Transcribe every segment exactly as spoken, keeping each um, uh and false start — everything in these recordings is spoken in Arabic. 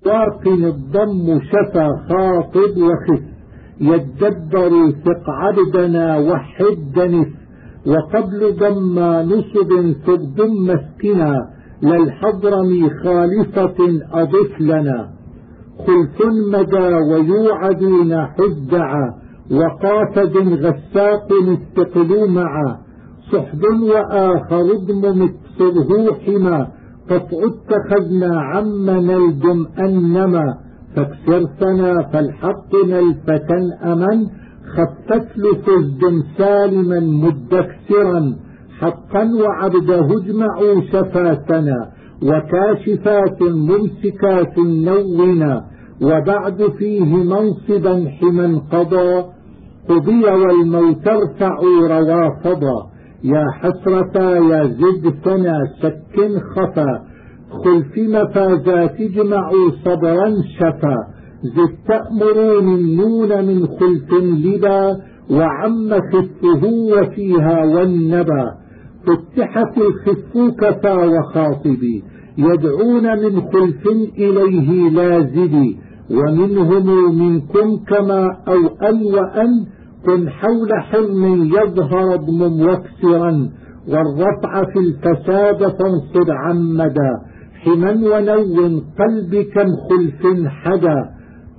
واقن الضم شفا خاطب وخف يتدبر ثق عبدنا وحد دنس وقبل ضم نصب ثق ضم مسكنا للحضرم خالفة أضف لنا خلف مدى ويوعدون حزعا وقافد غساق استقلوا معا صحب وآخر ضم متصره حما قطع اتخذنا عمنا الدم أنما فاكسر ثنا فالحق نلفة أمن خفت لفزد سالما مدكسرا حقا وعبده اجمعوا شفاتنا وكاشفات ممسكات نونا وبعد فيه منصبا حما قضى قضي والموت ارفعوا روافضا يا حسرة يا زد ثنا شك خفا خلف مفازات اجمعوا صبرا شفا زد تأمرون النون من خلف لبا وعم خفه وفيها والنبا فتحت الخف كفى وخاطبي يدعون من خلف إليه لازبي ومنهم منكم كما أو أن وأن كن حول حرم يظهر ضم واكسرا والرفع في الفساد فانصب عن مدى حما ونو قلب كم خلف حدا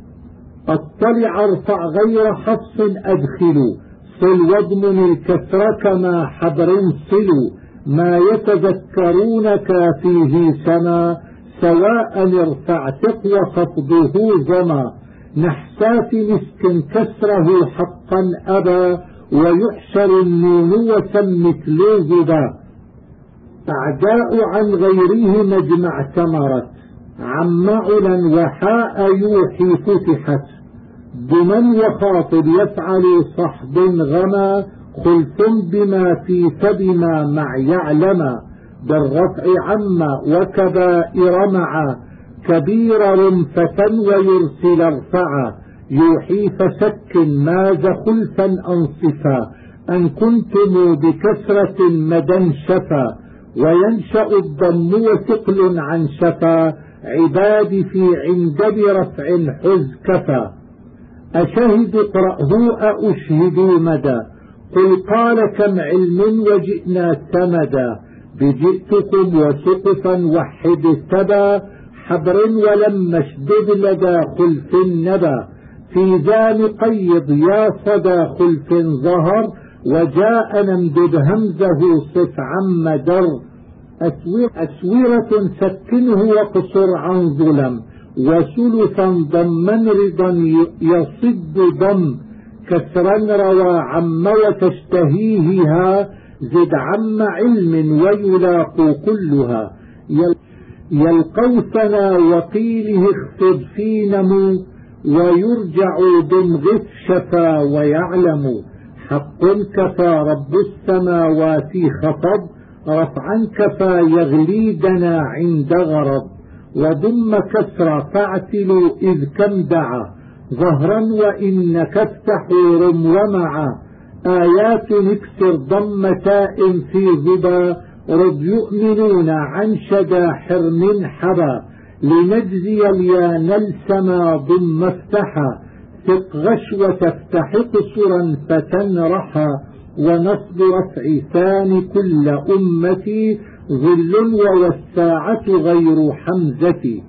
اطلع ارفع غير حفص ادخلوا صل واضمن الكسر كما حبر صلوا ما يتذكرونك فيه سما سواء ارفع ثق وخفضه زما نحسات مسك كسره حقا أبا ويحشر النون وسم مثل زبا أعداء عن غيره مجمع ثمرت عم علا وحاء يوحي فتحت دما وخاطب يفعل صحب غما خلف بما في فبما مع يعلم بالرفع عما وكبائر مع كبير رمفة ويرسل ارفعا يوحي فسك ماز خلفا أنصفا أن كنتم بكسرة مدى شفا وينشأ الضم وثقل عن شفا عباد في عند برفع حز كفا أشهد اقرأه أشهد مدى قل قال كم علم وجئنا ثمدا بجئتكم وسقفا وحد التبا حبر ولم اشدد لدى خلف النبا في ذا مقيض يا صدى خلف ظهر وجاء نمدد همزه صف عم مدر أسورة سكنه وقصر عن ظلم وسلفا ضما رضا يصد ضم كسرا روى عم وتشتهيها زد عم علم ويلاق كلها يلقوا ثنا وقيله اخفض في نمو ويرجع دمغف شفا ويعلم حق كفى رب السماوات خفض رفعا كفى يغليدنا عند غرض وضم كسر فاعتلوا إذ كم دعا ظهرا وإنك افتحوا رم ومعا آيات نكسر ضم تاء في ظبا رد يؤمنون عن شدا حرم حبا لنجزي اليا نلسما ضم افتحا ثق غشوة تفتح قصرا فتنرحا ونصب رفع ثاني كل أمتي ظل والساعة غير حمزة.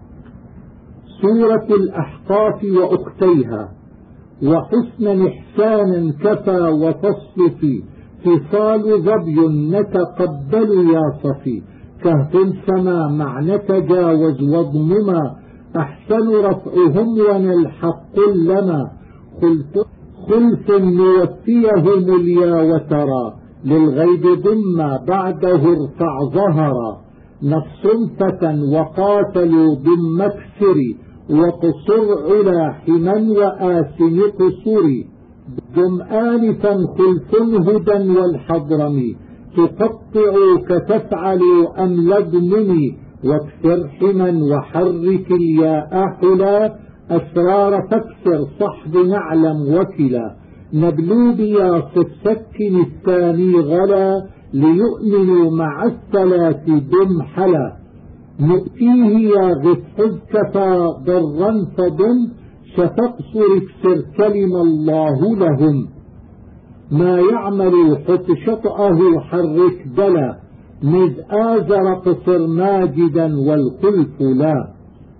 سورة الأحقاف وأختيها وحسن إحسانا كفى وفصل في فصال ظبي نتقبل يا صفي كهف سما مع نتجاوز واضمما أحسن رفعهم ونلحق لما خلف, خلف نوفيهم اليا وترى للغيب ضم بعده ارفع ظهرا نص فتى وقاتلوا ضم اكسري وقصر علا حما وآسن قصري ضم آنفا خلف هدى والحضرم تقطعوا كتفعلوا أم لضمني واكسر حما وحرك الياء حلا أسرار فاكسر صحب نعلم وكلا نبلو بياصف سكن الثاني غلا ليؤمنوا مع الثلاث دم حلا نؤتيه يا غف حز كفى ضرا فضم شفق صرف سر كلم الله لهم ما يعمل حط شطأه حرك بلا مذ آزر قصر ماجدا والخلف لا.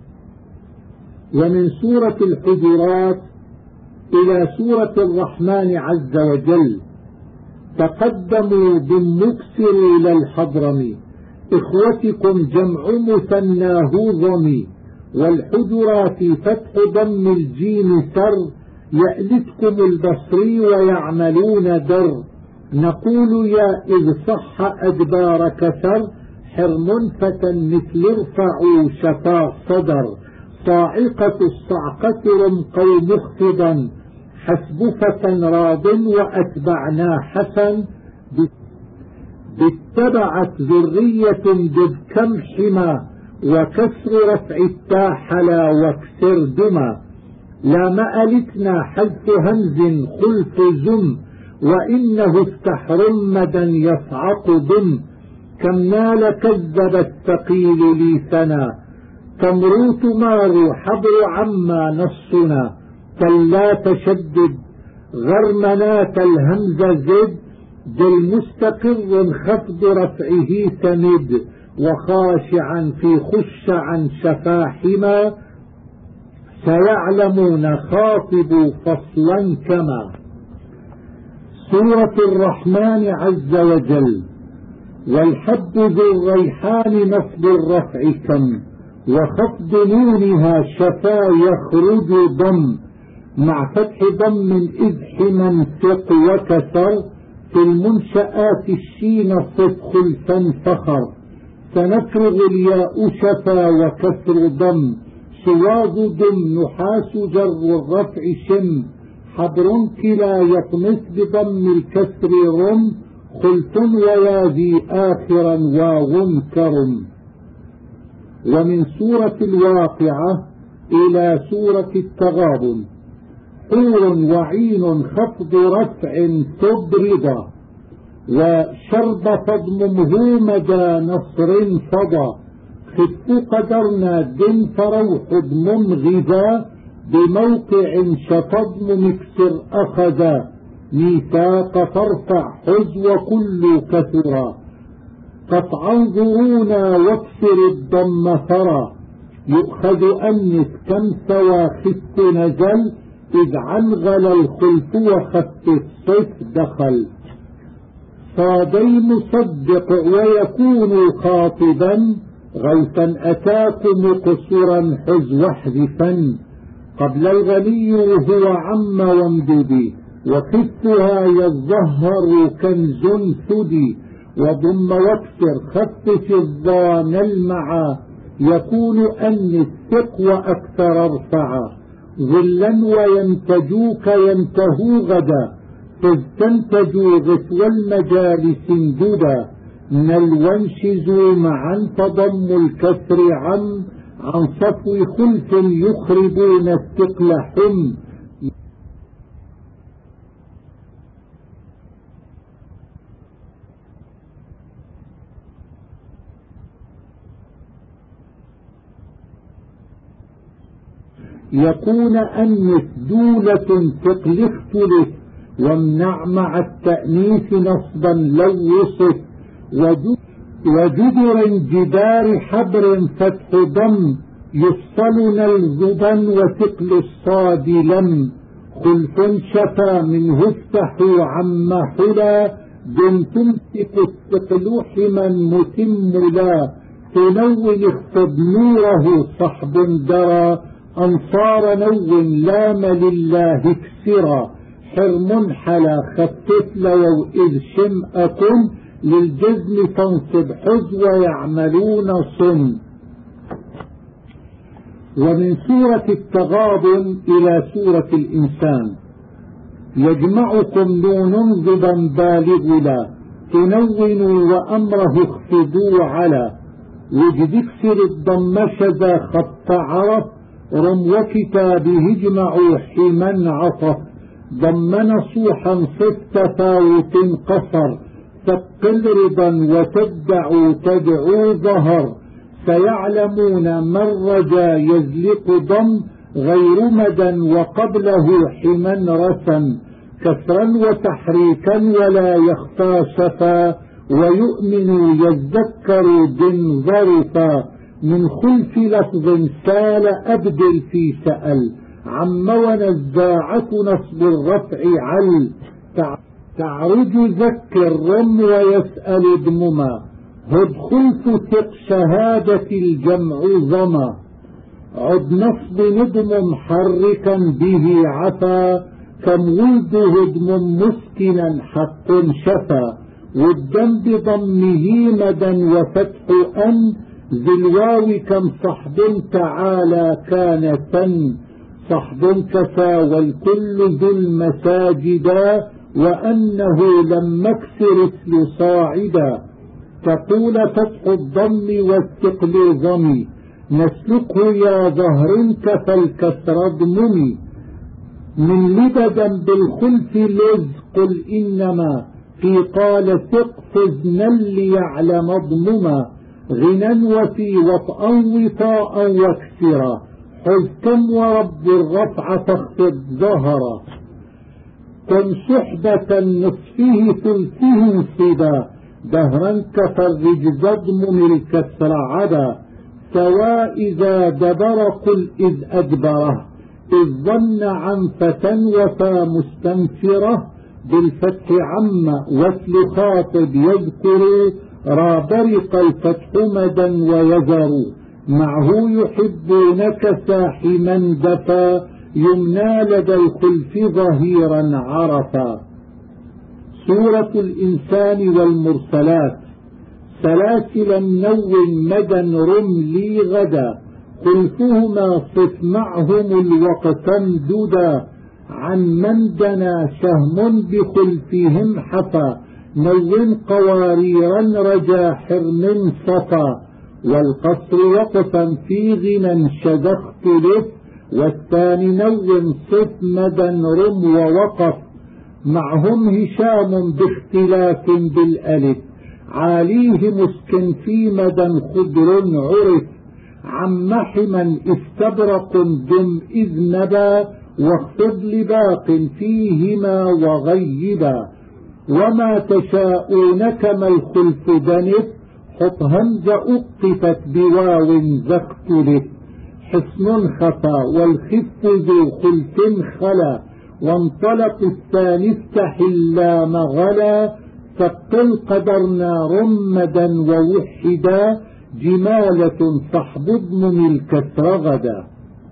ومن سورة الحجرات إلى سورة الرحمن عز وجل تقدموا بالمكسر إلى الحضرم إخوتكم جمع مثناه ضمي والحجرات فتح ضم الجيم سر يألتكم البصري ويعملون در نقول يا إذ صح أدبار كسر حرم فتى مثل ارفعوا شفا صدر صاعقة الصعقة رمقوا مخفضا حسب فتى راض وأتبعنا حسن باتبعت ذرية جد كم حما وكسر رفع التاء حلا واكسر دما لا مألتنا حذف همز خلف زم وإنه افتح رمدا يصعق ضم كم نال كذب الثقيل لي ثنا تمروت مار حبر عما نصنا كلا تشدد غرمنات الهمز زد بالمستقر خفض رفعه تمد وخاشعا في خش عن شفاحما سيعلمون خاطب فصلا كما. سورة الرحمن عز وجل والحب ذو الريحان نصب الرفع كم وخفض نونها شفا يخرج ضم مع فتح ضم إذ منطق وكسر في المنشآت الشين صف خلفا فخر سنفرغ الياء شفا وكسر ضم شواظ دم نحاس جر الرفع شم حبر كلا يطمس بضم الكسر رم خلف وياذي آخرا واو كرم. ومن سورة الواقعة إلى سورة التغابن حور وعين خفض رفع تبرض وشرب فضممه مدى نصر فضى خف قدرنا دم فروح ضمم غذا بموقع شفضم مكسر أخذا ميثاق فارفع حز وكل كثرا قطعا ظرونا واكسر الضم ثرى يؤخذ أنس كم سوى خف نزل إذ عنغل الخلف وخفف صف دخل صادي مصدق ويكون خاطبا غوثا أتاكم قصرا حز واحذفا قبل الغني هو عم وامددي وخفها يظهر كنز ثدي وضم واكسر خفف الضان المعا يكون أن الثق وأكثر ارفعا ظلا وينتجوك ينتهوا غدا إذ تنتجوا غثو المجالس انددا نلونشزوا معا فضم الكسر عن عن صفو خلف يخربون الثقل حم يكون أنث دولة ثقل اختلف وامنع مع التأنيث نصبا لو وصف وجدر جدار حبر فتح ضم يفصلنا الزبا وثقل الصاد لم خلف شفا منه افتحوا عم حلا دم تمسك الثقل حما متم لا تنون اخفض نوره صحب درى أنصار نو لام لله اكسرا حرم حلا خفف لو إذ شمأة للجزم تنصب حز ويعملون صم. ومن سورة التغابن إلى سورة الإنسان يجمعكم نون ضبا بالغ لا تنونوا وأمره اخفضوا على وجد اكسر الضم شذا خط عرف رم وكتابه اجمعوا حما عطف ضم نصوحا صف تفاوت قصر ثقل رضا وتدعوا تدعوا ظهر سيعلمون من رجا يزلق ضم غير مدى وقبله حما رسا كسرا وتحريكا ولا يخفى شفا ويؤمن يذكر بن ظرفا من خلف لفظ سال أبدل في سأل عم ونزاعة نصب الرفع عل تعرج ذكر رم ويسأل ادمما هد خلف ثق شهادة الجمع ظما عد نصب ندم محركا به عفا كم ولد هدم مسكنا حق شفا والدم بضمه مدى وفتح أن ذي الواو كم صحب تعالى كان ثن صحب كفى والكل ذو المساجدا وأنه لم اكسر اسل صاعدا تقول فتح الضم والثقل ضمي نسلكه يا ظهر كفى الكسر ضممي من لبدا بالخلف لز قل إنما في قال ثق فزنا ليعلم ضمما غنى وفي وطئا وطاء واكسرا حذ كم ورب الرفع تخفض ظهرا كم صحبة نصفه ثلثه صبا دهرا كفرج ضم الكسر عدا سواء إذا دبر قل إذ أدبره إذ ظن عن فتى وفى مستنفره بالفتح عم واسل خاطب يذكر رابرق الفتح مدى ويذر معه يحبونك ساحما دفا يمنى لدى الخلف ظهيرا عرفا سورة الإنسان والمرسلات سلاسل النو مدى رملي غدا خلفهما صف معهم الوقت امددا عن من دنا شهم بخلفهم حفا نو قواريرا رجا حرم صفا والقصر وقفا في غنى شذا اختلف والثاني نو صف مدى رم ووقف معهم هشام باختلاف بالألف عاليه مسكن في مدى خضر عرف عم حما استبرق دم إذ نبا واخفض لباق فيهما وغيبا وما تشاءون كما الخلف دنف حط همزة أقفت بواو ذختلف حصن خفا والخف ذو خلف خلا وانطلق الثاني افتح اللام غلا ثقل قدرنا رمدا ووحدا جمالة صحب ضمن الكسر غدا.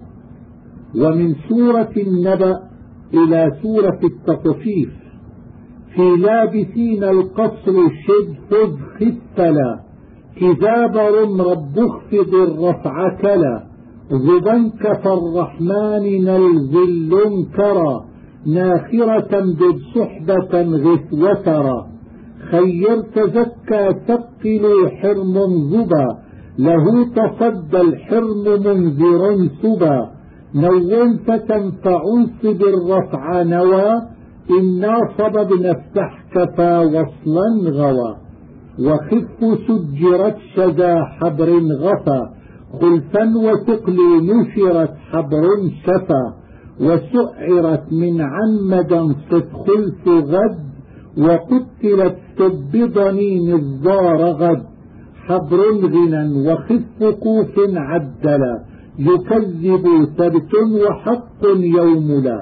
ومن سورة النبأ إلى سورة التطفيف في لابسين القصر شد خذ خفلا كذاب رم رب اخفض الرفع كلا ذبا كفالرحمن نلزل كرى ناخرة دد صحبة غث وترى خير تزكى ثقل حرم ذبا له تصدى الحرم منذر سبا نون فتنفع انصب الرفع نوى إنا صبب نفتح كفى وصلا غوى وخف سجرت شذا حبر غفى خلفا وثقل نشرت حبر شفا وسعرت من عمدا صف خلف غد وقتلت سب ضنين الضار غد حبر غنى وخف كوف عدلا يكذب ثبت وحق يوم لا.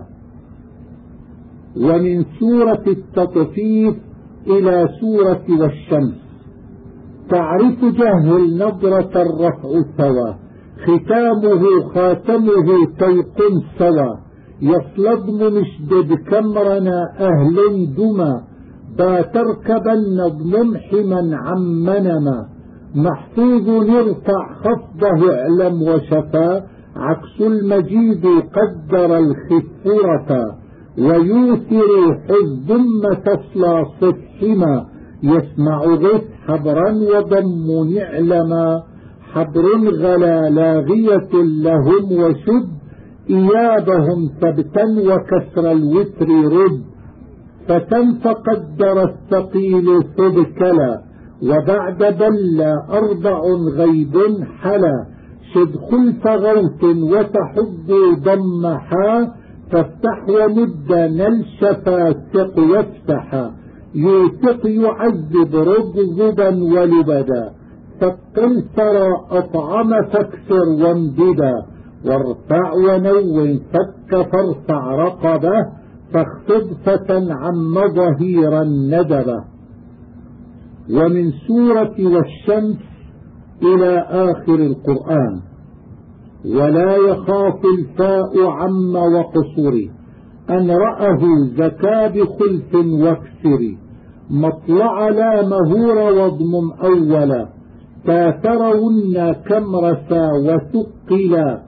ومن سورة التطفيف إلى سورة والشمس تعرف جهل نظرة الرفع سوى ختامه خاتمه توق سوى يصلب مشدد كمرنا أهل دما باتركبن ممحما عمنما محفوظ يرفع خفضه اعلم وشفا عكس المجيد قدر الخفرة ويوثر حز ثم تصلى صفحما يسمع غث حبرا وضم نعلما حبر غلا لاغية لهم وشد إيابهم ثبتا وكسر الوتر رد فتن فقدر الثقيل ثبكلا وبعد بل أربع غيب حلا شد خلف غوث وتحب ضمحا فافتح ومد نلشفا ثق يفتحا يوثق يعذب رضبا ولبدا ثقل ثرى أطعم فاكسر وامددا وارفع ونو فك فارفع رقبه فاخفض فتنعم ظهيرا ندبه. ومن سورة والشمس إلى آخر القرآن. ولا يخاف الفاء عم وقصر أن رأه زكى بخلف واكسر مطلع لا مهور وضم أولا تاثرهن كم رسى وثقلا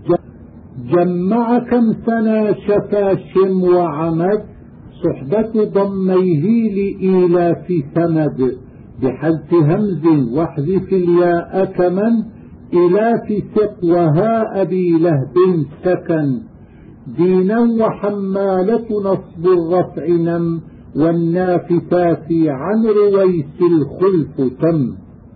جمع كم سنا شفاش وعمد صحبة ضميه لإيلاف ثمد بحذف همز واحذف الياء كمن إلاف ثق وهاء أبي لهب سكن دينا وحمالة نصب الرفع نم والنافثات عن رويس الخلف تم.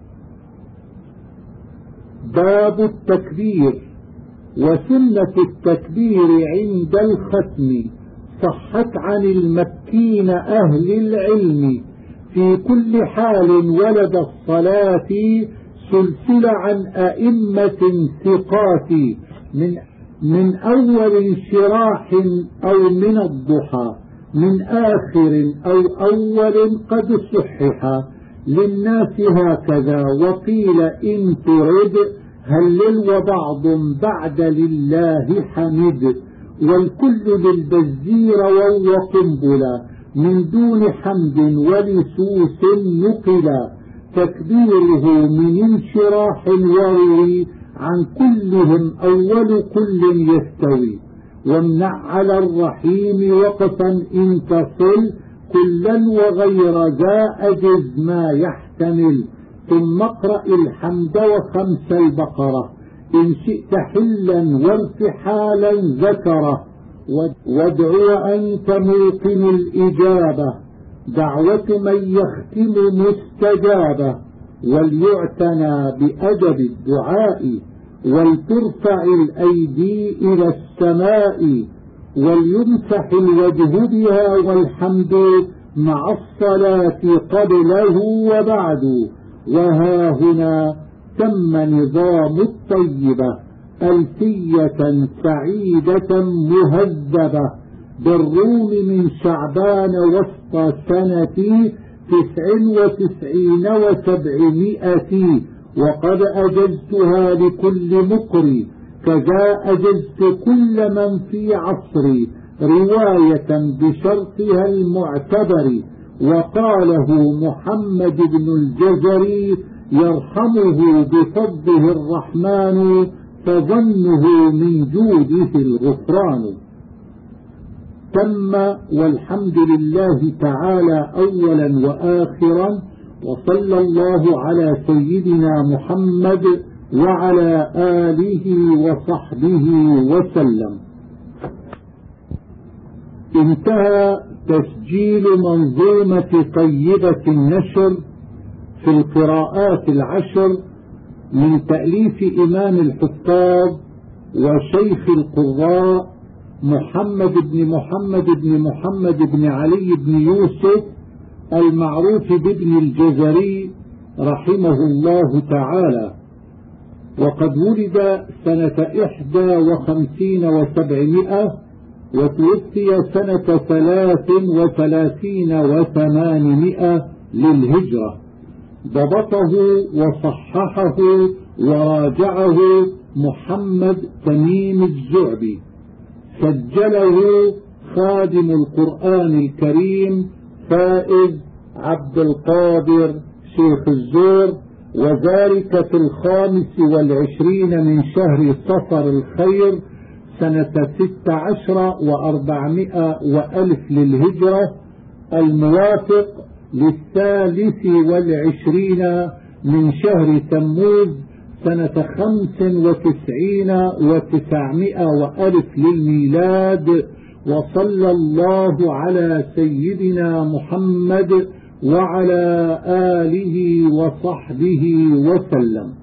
باب التكبير. وسنة التكبير عند الختم صحت عن المكين أهل العلم في كل حال ولد الصلاة سلسل عن أئمة ثقات من من أول انشراح أو من الضحى من آخر أو أول قد صحح للناس هكذا وقيل إن ترد هلل وبعض بعد لله حمد والكل للبزير وهو قنبلا من دون حمد ولسوس نقلا تكبيره من انشراح وروي عن كلهم أول كل يستوي وامنع على الرحيم وقفا إن تصل كلا وغير ذا أجز ما يحتمل ثم اقرأ الحمد وخمس البقرة إن شئت حلا وارتحالا ذكره وادعو أنت موقن الإجابة دعوة من يختم مستجابة وليعتنى بأدب الدعاء ولترفع الأيدي إلى السماء وليمسح الوجه بها والحمد مع الصلاة قبله وبعد وها هنا تم نظام الطيبة ألفية سعيدة مهذبة بالروم من شعبان وسط سنة تسع وتسعين وسبعمائة وقد أجزتها لكل مقري كذا أجزت كل من في عصري رواية بشرطها المعتبر وقاله محمد بن الجزري يرحمه بفضله الرحمن فظنه من جوده الغفران. تم والحمد لله تعالى أولا وآخرا وصلى الله على سيدنا محمد وعلى آله وصحبه وسلم. انتهى تسجيل منظومة طيبة النشر في القراءات العشر من تأليف إمام الحفاظ وشيخ القراء محمد بن محمد بن محمد بن علي بن يوسف المعروف بابن الجزري رحمه الله تعالى، وقد ولد سنة إحدى وخمسين وسبعمائة وتوفي سنة ثلاث وثلاثين وثمانمائة للهجرة. ضبطه وصححه وراجعه محمد تميم الزعبي، سجله خادم القرآن الكريم فائز عبد القادر شيخ الزور، وذلك في الخامس والعشرين من شهر صفر الخير سنة ست عشر وأربعمائة وألف للهجرة الموافق للثالث والعشرين من شهر تموز سنة خمس وتسعين وتسعمائة وألف للميلاد. وصلى الله على سيدنا محمد وعلى آله وصحبه وسلم.